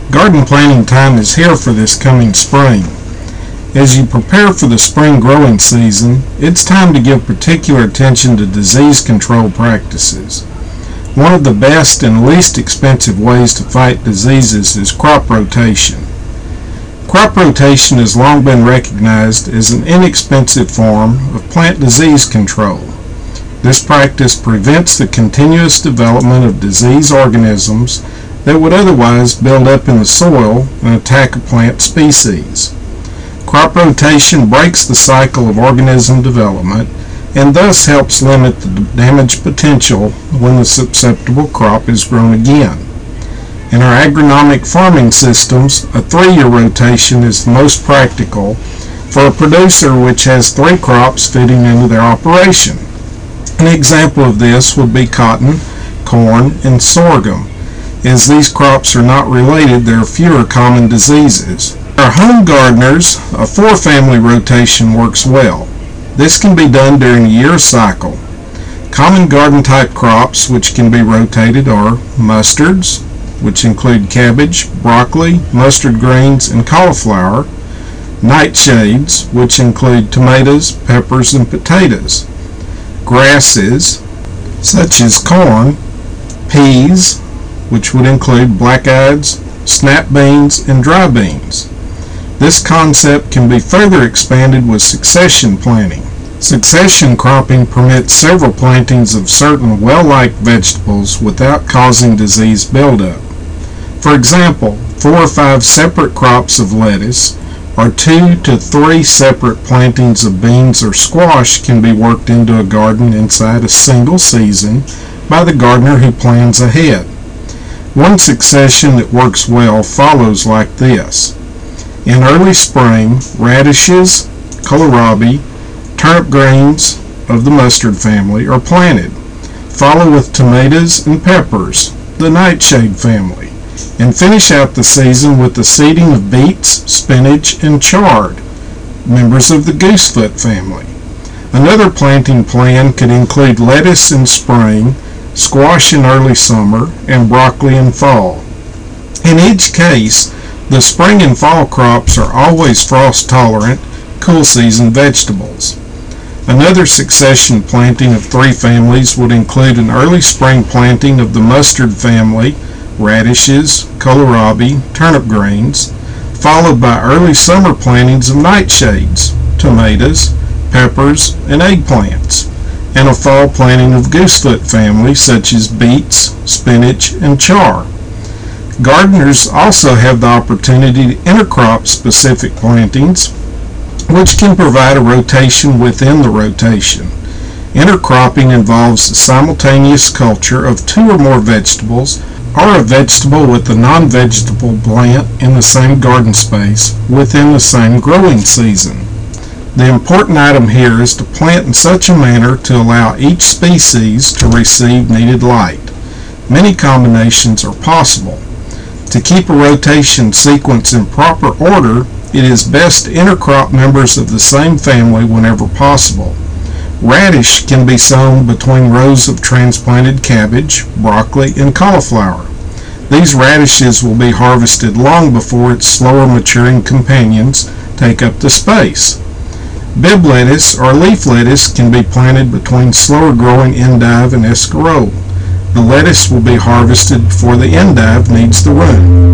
Garden planting time is here for this coming spring. As you prepare for the spring growing season, it's time to give particular attention to disease control practices. One of the best and least expensive ways to fight diseases is crop rotation. Crop rotation has long been recognized as an inexpensive form of plant disease control. This practice prevents the continuous development of disease organisms that would otherwise build up in the soil and attack a plant species. Crop rotation breaks the cycle of organism development and thus helps limit the damage potential when the susceptible crop is grown again. In our agronomic farming systems, a 3-year rotation is the most practical for a producer which has 3 crops fitting into their operation. An example of this would be cotton, corn, and sorghum. As these crops are not related, there are fewer common diseases. For our home gardeners, a 4-family rotation works well. This can be done during a year cycle. Common garden type crops which can be rotated are mustards, which include cabbage, broccoli, mustard greens, and cauliflower, nightshades, which include tomatoes, peppers, and potatoes, grasses, such as corn, peas, which would include black-eyeds, snap beans, and dry beans. This concept can be further expanded with succession planting. Succession cropping permits several plantings of certain well-liked vegetables without causing disease buildup. For example, 4 or 5 separate crops of lettuce or 2 to 3 separate plantings of beans or squash can be worked into a garden inside a single season by the gardener who plans ahead. One succession that works well follows like this. In early spring, radishes, kohlrabi, turnip greens of the mustard family are planted. Follow with tomatoes and peppers, the nightshade family, and finish out the season with the seeding of beets, spinach, and chard, members of the goosefoot family. Another planting plan could include lettuce in spring, squash in early summer, and broccoli in fall. In each case, the spring and fall crops are always frost-tolerant, cool-season vegetables. Another succession planting of 3 families would include an early spring planting of the mustard family, radishes, kohlrabi, turnip greens, followed by early summer plantings of nightshades, tomatoes, peppers, and eggplants, and a fall planting of goosefoot family such as beets, spinach, and chard. Gardeners also have the opportunity to intercrop specific plantings, which can provide a rotation within the rotation. Intercropping involves the simultaneous culture of 2 or more vegetables or a vegetable with a non-vegetable plant in the same garden space within the same growing season. The important item here is to plant in such a manner to allow each species to receive needed light. Many combinations are possible. To keep a rotation sequence in proper order, it is best to intercrop members of the same family whenever possible. Radish can be sown between rows of transplanted cabbage, broccoli, and cauliflower. These radishes will be harvested long before its slower maturing companions take up the space. Bib lettuce or leaf lettuce can be planted between slower growing endive and escarole. The lettuce will be harvested before the endive needs the room.